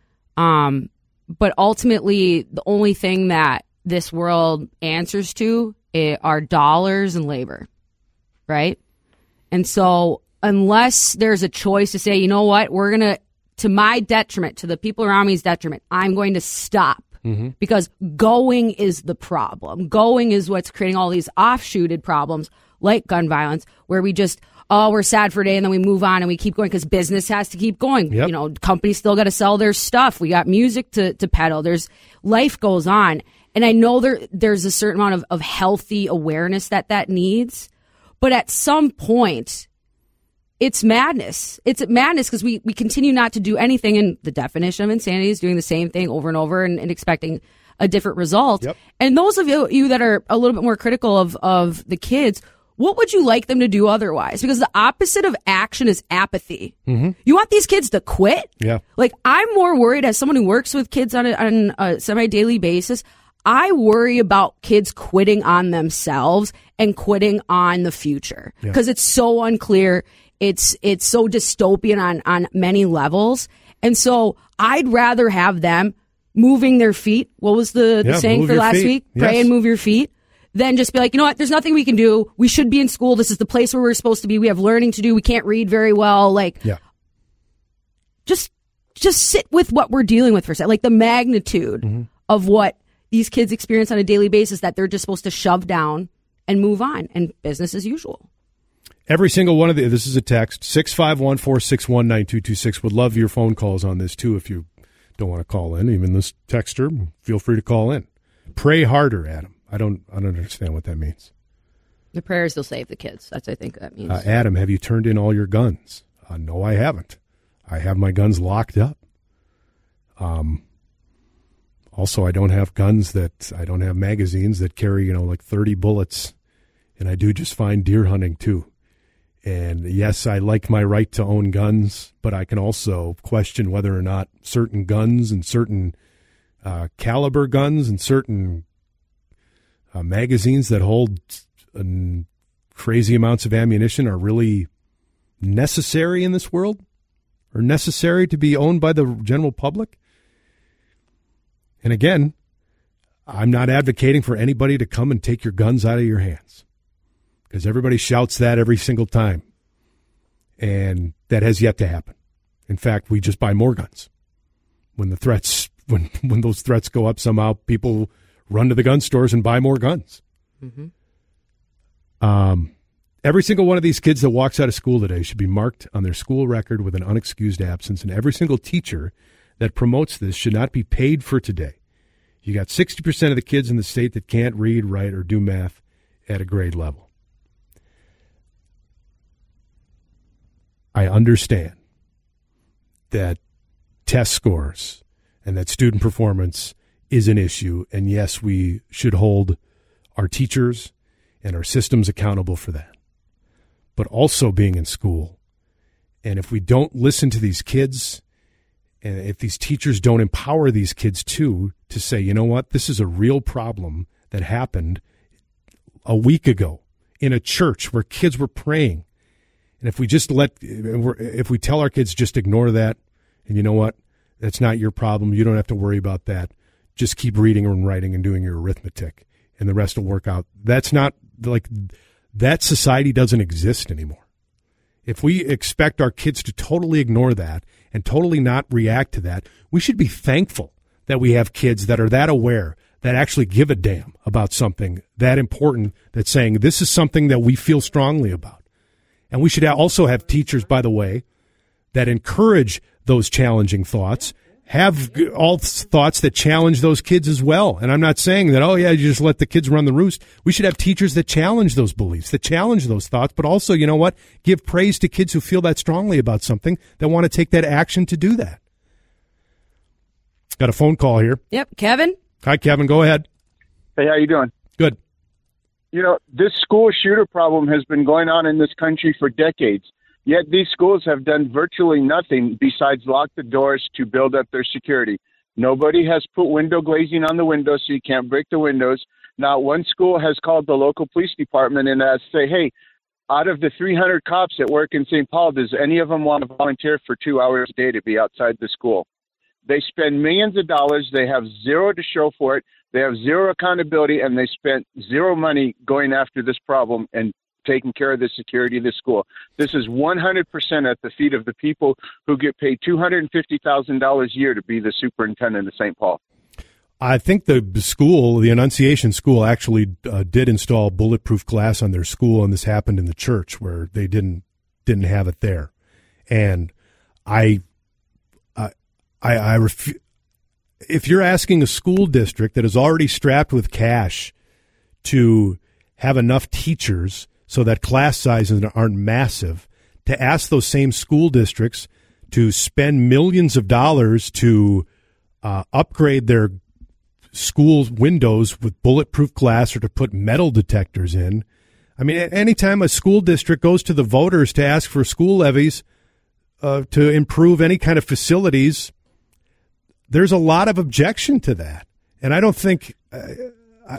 Um, but ultimately, the only thing that this world answers to are dollars and labor, right? And so unless there's a choice to say, you know what, we're going to, to my detriment, to the people around me's detriment, I'm going to stop. Mm-hmm. Because going is the problem. Going is what's creating all these offshooted problems like gun violence, where we just, oh, we're sad for a day and then we move on and we keep going because business has to keep going. Yep. You know, companies still got to sell their stuff. We got music to, to peddle. There's life goes on. And I know there there's a certain amount of, of healthy awareness that that needs. But at some point, it's madness. It's madness because we, we continue not to do anything. And the definition of insanity is doing the same thing over and over and, and expecting a different result. Yep. And those of you, you that are a little bit more critical of, of the kids, what would you like them to do otherwise? Because the opposite of action is apathy. Mm-hmm. You want these kids to quit? Yeah. Like, I'm more worried as someone who works with kids on a, on a semi-daily basis. I worry about kids quitting on themselves and quitting on the future because yeah. it's so unclear. It's it's so dystopian on, on many levels. And so I'd rather have them moving their feet. What was the, the yeah, saying for last feet. week? Yes. Pray and move your feet. Then just be like, you know what? There's nothing we can do. We should be in school. This is the place where we're supposed to be. We have learning to do. We can't read very well. Like, yeah. just just sit with what we're dealing with for a second. Like the magnitude mm-hmm. of what these kids experience on a daily basis that they're just supposed to shove down and move on and business as usual. Every single one of the, this is a text, six five one, four six one, nine two two six. Would love your phone calls on this too if you don't want to call in. Even this texter, feel free to call in. Pray harder, Adam. I don't I don't understand what that means. The prayers will save the kids. That's I think that means. Uh, Adam, have you turned in all your guns? Uh, no, I haven't. I have my guns locked up. Um. Also, I don't have guns that, I don't have magazines that carry, you know, like thirty bullets. And I do just fine deer hunting, too. And yes, I like my right to own guns, but I can also question whether or not certain guns and certain uh, caliber guns and certain uh, magazines that hold uh, crazy amounts of ammunition are really necessary in this world or necessary to be owned by the general public. And again, I'm not advocating for anybody to come and take your guns out of your hands because everybody shouts that every single time. And that has yet to happen. In fact, we just buy more guns. When the threats, when when those threats go up, somehow people run to the gun stores and buy more guns. Mm-hmm. Um, every single one of these kids that walks out of school today should be marked on their school record with an unexcused absence, and every single teacher that promotes this should not be paid for today. You got sixty percent of the kids in the state that can't read, write, or do math at a grade level. I understand that test scores and that student performance is an issue, and yes, we should hold our teachers and our systems accountable for that. But also being in school, and if we don't listen to these kids, and if these teachers don't empower these kids too, to say, you know what, this is a real problem that happened a week ago in a church where kids were praying. And if we just let, if we tell our kids just ignore that, and you know what, that's not your problem, you don't have to worry about that, just keep reading and writing and doing your arithmetic, and the rest will work out. That's not, like, that society doesn't exist anymore. If we expect our kids to totally ignore that and totally not react to that, we should be thankful that we have kids that are that aware, that actually give a damn about something that important, that's saying this is something that we feel strongly about. And we should also have teachers, by the way, that encourage those challenging thoughts have all thoughts that challenge those kids as well. And I'm not saying that, oh, yeah, you just let the kids run the roost. We should have teachers that challenge those beliefs, that challenge those thoughts, but also, you know what, give praise to kids who feel that strongly about something, that want to take that action to do that. Got a phone call here. Yep, Kevin. Hi, Kevin. Go ahead. Hey, how you doing? Good. You know, this school shooter problem has been going on in this country for decades. Yet these schools have done virtually nothing besides lock the doors to build up their security. Nobody has put window glazing on the windows so you can't break the windows. Not one school has called the local police department and asked, say, hey, out of the three hundred cops that work in Saint Paul, does any of them want to volunteer for two hours a day to be outside the school? They spend millions of dollars. They have zero to show for it. They have zero accountability, and they spent zero money going after this problem and taking care of the security of the school. This is one hundred percent at the feet of the people who get paid two hundred fifty thousand dollars a year to be the superintendent of Saint Paul. I think the school, the Annunciation School, actually uh, did install bulletproof glass on their school, and this happened in the church where they didn't didn't have it there. And I, I, I, I refu- if you're asking a school district that is already strapped with cash to have enough teachers so that class sizes aren't massive, to ask those same school districts to spend millions of dollars to uh, upgrade their school windows with bulletproof glass or to put metal detectors in. I mean, anytime a school district goes to the voters to ask for school levies uh, to improve any kind of facilities, there's a lot of objection to that. And I don't think... Uh, I,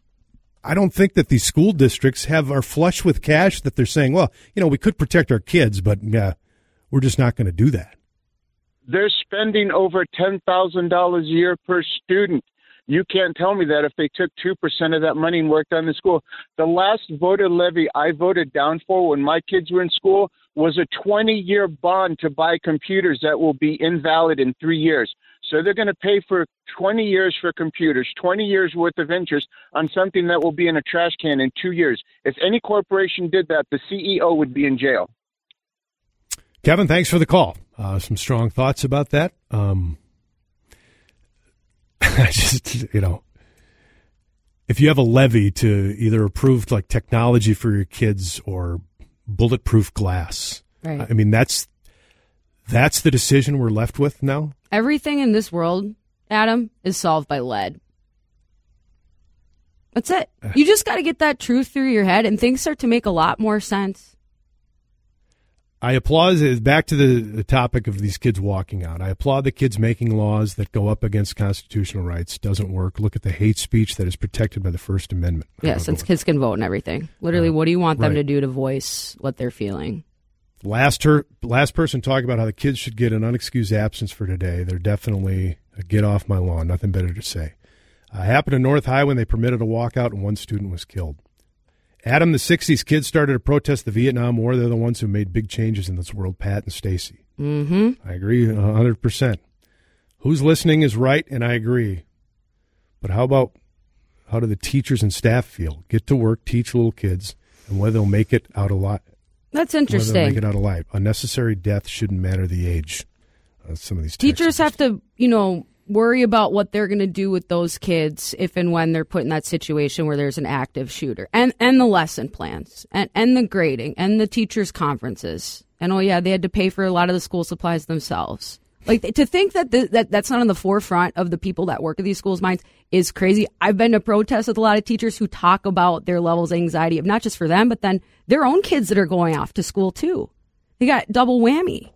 I don't think that these school districts have are flush with cash that they're saying, well, you know, we could protect our kids, but uh, we're just not going to do that. They're spending over ten thousand dollars a year per student. You can't tell me that if they took two percent of that money and worked on the school. The last voter levy I voted down for when my kids were in school was a twenty-year bond to buy computers that will be invalid in three years. So they're going to pay for twenty years for computers, twenty years worth of interest on something that will be in a trash can in two years. If any corporation did that, the C E O would be in jail. Kevin, thanks for the call. Uh, some strong thoughts about that. Um, I just, you know, if you have a levy to either approve like technology for your kids or bulletproof glass, right. I mean, that's that's the decision we're left with now. Everything in this world, Adam, is solved by lead. That's it. You just got to get that truth through your head, and things start to make a lot more sense. I applaud, back to the, the topic of these kids walking out, I applaud the kids making laws that go up against constitutional rights. Doesn't work. Look at the hate speech that is protected by the First Amendment. Yeah, since kids can vote and everything. Literally, uh, what do you want them right. to do to voice what they're feeling? Last her, last person talking about how the kids should get an unexcused absence for today. They're definitely a get off my lawn. Nothing better to say. Uh, happened in North High when they permitted a walkout and one student was killed. Adam, the sixties kids started to protest the Vietnam War. They're the ones who made big changes in this world, Pat and Stacy. Mm-hmm. I agree one hundred percent. Who's listening is right, and I agree. But how about how do the teachers and staff feel? Get to work, teach little kids, and whether they'll make it out alive. That's interesting. Whether they'll make it out alive. Unnecessary death shouldn't matter the age. Uh, some of these teachers have to, you know, worry about what they're going to do with those kids if and when they're put in that situation where there's an active shooter, and and the lesson plans and, and the grading and the teachers' conferences. And, oh, yeah, they had to pay for a lot of the school supplies themselves. Like, to think that, the, that that's not on the forefront of the people that work at these schools' minds is crazy. I've been to protests with a lot of teachers who talk about their levels of anxiety, of not just for them, but then their own kids that are going off to school, too. They got double whammy.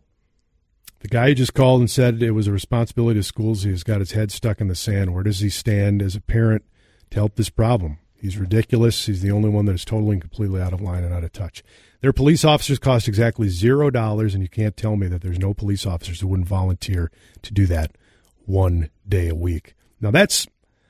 The guy who just called and said it was a responsibility of schools, he's got his head stuck in the sand. Where does he stand as a parent to help this problem? He's ridiculous. He's the only one that is totally and completely out of line and out of touch. Their police officers cost exactly zero dollars, and you can't tell me that there's no police officers who wouldn't volunteer to do that one day a week. Now, that's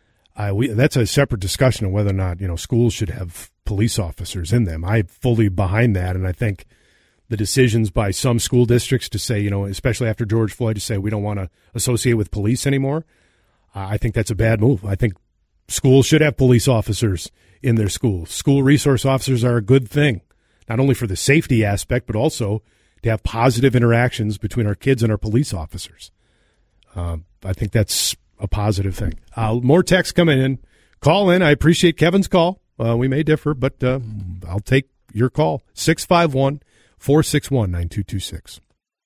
I, we, that's a separate discussion of whether or not, you know, schools should have police officers in them. I'm fully behind that, and I think the decisions by some school districts to say, you know, especially after George Floyd, to say we don't want to associate with police anymore, uh, I think that's a bad move. I think schools should have police officers in their schools. School resource officers are a good thing, not only for the safety aspect, but also to have positive interactions between our kids and our police officers. Uh, I think that's a positive thing. Uh, more texts coming in. Call in. I appreciate Kevin's call. Uh, we may differ, but uh, I'll take your call. six five one, four six one, nine two two six.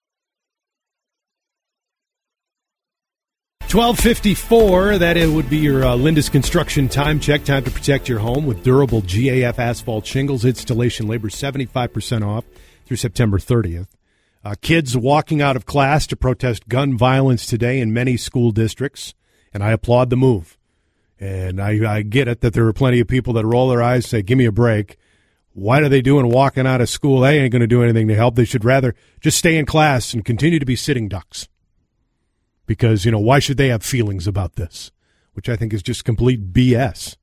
twelve fifty-four, that it would be your uh, Lindus Construction time check. Time to protect your home with durable G A F asphalt shingles. Installation labor seventy-five percent off through September thirtieth. Uh, kids walking out of class to protest gun violence today in many school districts, and I applaud the move. And I, I get it that there are plenty of people that roll their eyes and say, give me a break. What are they doing walking out of school? They ain't going to do anything to help. They should rather just stay in class and continue to be sitting ducks. Because, you know, why should they have feelings about this? Which I think is just complete B S.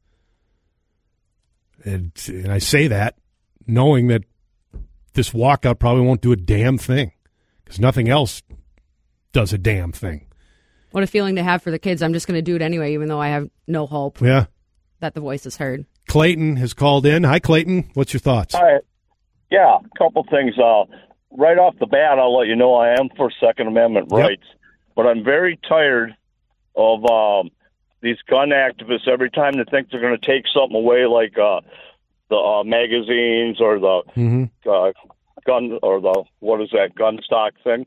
And, and I say that knowing that this walkout probably won't do a damn thing. Because nothing else does a damn thing. What a feeling to have for the kids. I'm just going to do it anyway, even though I have no hope yeah. that the voice is heard. Clayton has called in. Hi, Clayton. What's your thoughts? Hi. Yeah, a couple things. Uh, right off the bat, I'll let you know I am for Second Amendment Yep. rights. But I'm very tired of um, these gun activists every time they think they're going to take something away, like uh, the uh, magazines or the mm-hmm. uh, gun or the, what is that, gun stock thing.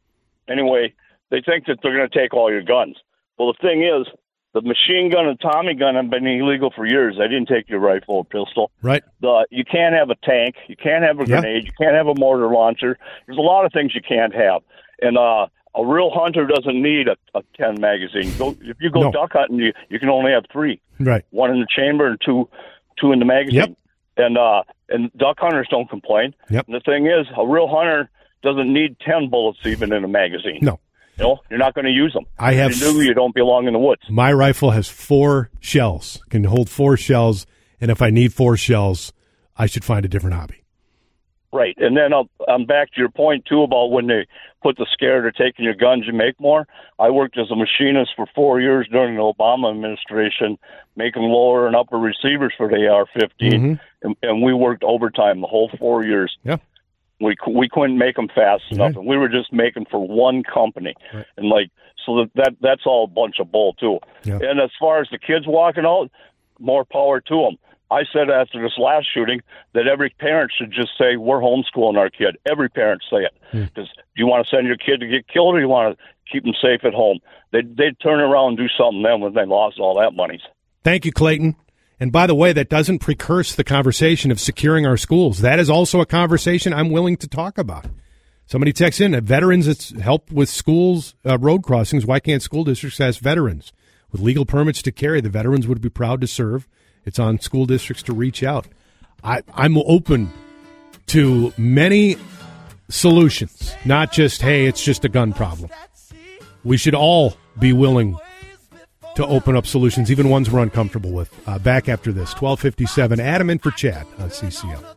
Anyway, they think that they're going to take all your guns. Well, the thing is, the machine gun and Tommy gun have been illegal for years. They didn't take your rifle or pistol. Right. The, you can't have a tank. You can't have a Yeah. grenade. You can't have a mortar launcher. There's a lot of things you can't have. And uh, a real hunter doesn't need a, a ten magazine. Go, if you go No. duck hunting, you, you can only have three. Right. One in the chamber and two two in the magazine. Yep. And uh, and duck hunters don't complain. Yep. And the thing is, a real hunter doesn't need ten bullets even in a magazine. No. You know, you're not going to use them. I have- If you do, you don't belong in the woods. My rifle has four shells, can hold four shells, and if I need four shells, I should find a different hobby. Right. And then I'll, I'm back to your point, too, about when they put the scare to taking your guns, you make more. I worked as a machinist for four years during the Obama administration, making lower and upper receivers for the A R fifteen, Mm-hmm. and, and we worked overtime the whole four years. Yeah. We we couldn't make them fast enough, and we were just making for one company, Right. and like so that, that that's all a bunch of bull too. Yeah. And as far as the kids walking out, more power to them. I said after this last shooting that every parent should just say we're homeschooling our kid. Every parent say it because do you want to send your kid to get killed or you want to keep them safe at home? They they'd turn around and do something then when they lost all that money. Thank you, Clayton. And by the way, that doesn't precurse the conversation of securing our schools. That is also a conversation I'm willing to talk about. Somebody texts in, veterans that's help with schools, uh, road crossings. Why can't school districts ask veterans? With legal permits to carry, the veterans would be proud to serve. It's on school districts to reach out. I, I'm open to many solutions, not just, hey, it's just a gun problem. We should all be willing to open up solutions, even ones we're uncomfortable with. Uh, back after this, twelve fifty-seven. Adam in for Chad on C C L.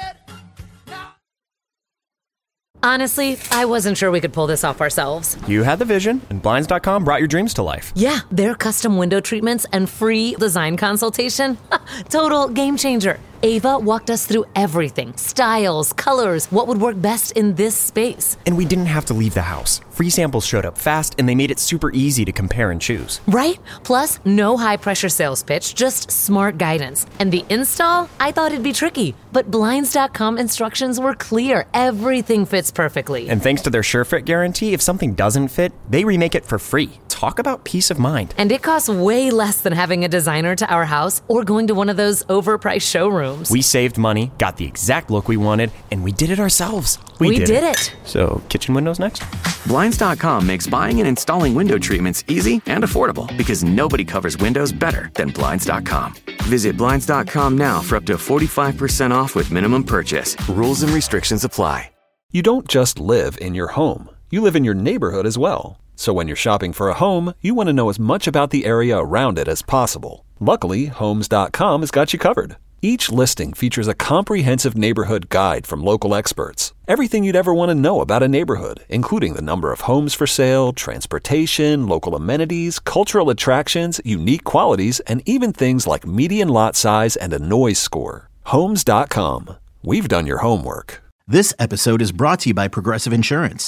Honestly, I wasn't sure we could pull this off ourselves. You had the vision, and Blinds dot com brought your dreams to life. Yeah, their custom window treatments and free design consultation. Total game changer. Ava walked us through everything. Styles, colors, what would work best in this space. And we didn't have to leave the house. Free samples showed up fast, and they made it super easy to compare and choose. Right? Plus, no high-pressure sales pitch, just smart guidance. And the install? I thought it'd be tricky, but Blinds dot com instructions were clear. Everything fits perfectly. And thanks to their SureFit guarantee, if something doesn't fit, they remake it for free. Talk about peace of mind. And it costs way less than having a designer to our house or going to one of those overpriced showrooms. We saved money, got the exact look we wanted, and we did it ourselves. We, We did, did it. it. So, kitchen windows next? Blinds dot com makes buying and installing window treatments easy and affordable because nobody covers windows better than Blinds dot com. Visit Blinds dot com now for up to forty-five percent off with minimum purchase. Rules and restrictions apply. You don't just live in your home. You live in your neighborhood as well. So when you're shopping for a home, you want to know as much about the area around it as possible. Luckily, Homes dot com has got you covered. Each listing features a comprehensive neighborhood guide from local experts. Everything you'd ever want to know about a neighborhood, including the number of homes for sale, transportation, local amenities, cultural attractions, unique qualities, and even things like median lot size and a noise score. Homes dot com. We've done your homework. This episode is brought to you by Progressive Insurance.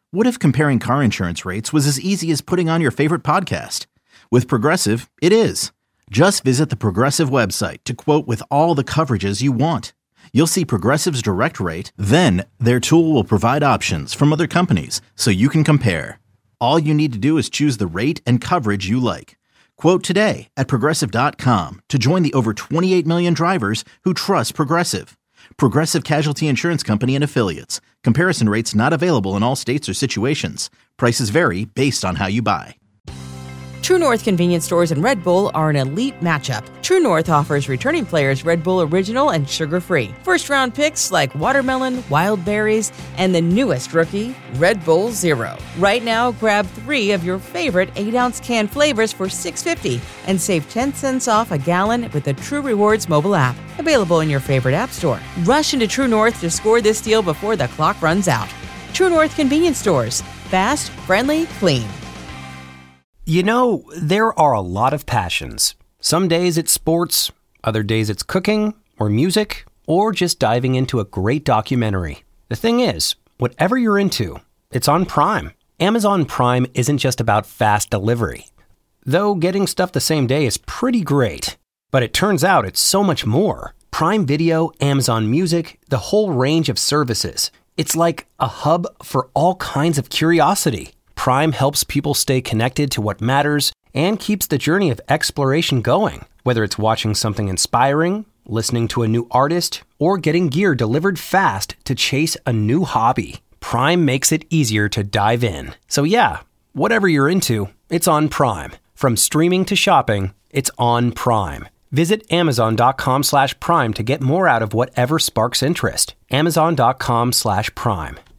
What if comparing car insurance rates was as easy as putting on your favorite podcast? With Progressive, it is. Just visit the Progressive website to quote with all the coverages you want. You'll see Progressive's direct rate, then their tool will provide options from other companies so you can compare. All you need to do is choose the rate and coverage you like. Quote today at Progressive dot com to join the over twenty-eight million drivers who trust Progressive. Progressive Casualty Insurance Company and Affiliates. Comparison rates not available in all states or situations. Prices vary based on how you buy. True North convenience stores and Red Bull are an elite matchup. True North offers returning players Red Bull Original and sugar-free. First-round picks like watermelon, wild berries, and the newest rookie, Red Bull Zero. Right now, grab three of your favorite eight-ounce can flavors for six dollars and fifty cents and save ten cents off a gallon with the True Rewards mobile app. Available in your favorite app store. Rush into True North to score this deal before the clock runs out. True North convenience stores. Fast, friendly, clean. You know, there are a lot of passions. Some days it's sports, other days it's cooking, or music, or just diving into a great documentary. The thing is, whatever you're into, it's on Prime. Amazon Prime isn't just about fast delivery. Though getting stuff the same day is pretty great. But it turns out it's so much more. Prime Video, Amazon Music, the whole range of services. It's like a hub for all kinds of curiosity. Prime helps people stay connected to what matters and keeps the journey of exploration going. Whether it's watching something inspiring, listening to a new artist, or getting gear delivered fast to chase a new hobby, Prime makes it easier to dive in. So yeah, whatever you're into, it's on Prime. From streaming to shopping, it's on Prime. Visit Amazon.com slash Prime to get more out of whatever sparks interest. Amazon.com slash Prime.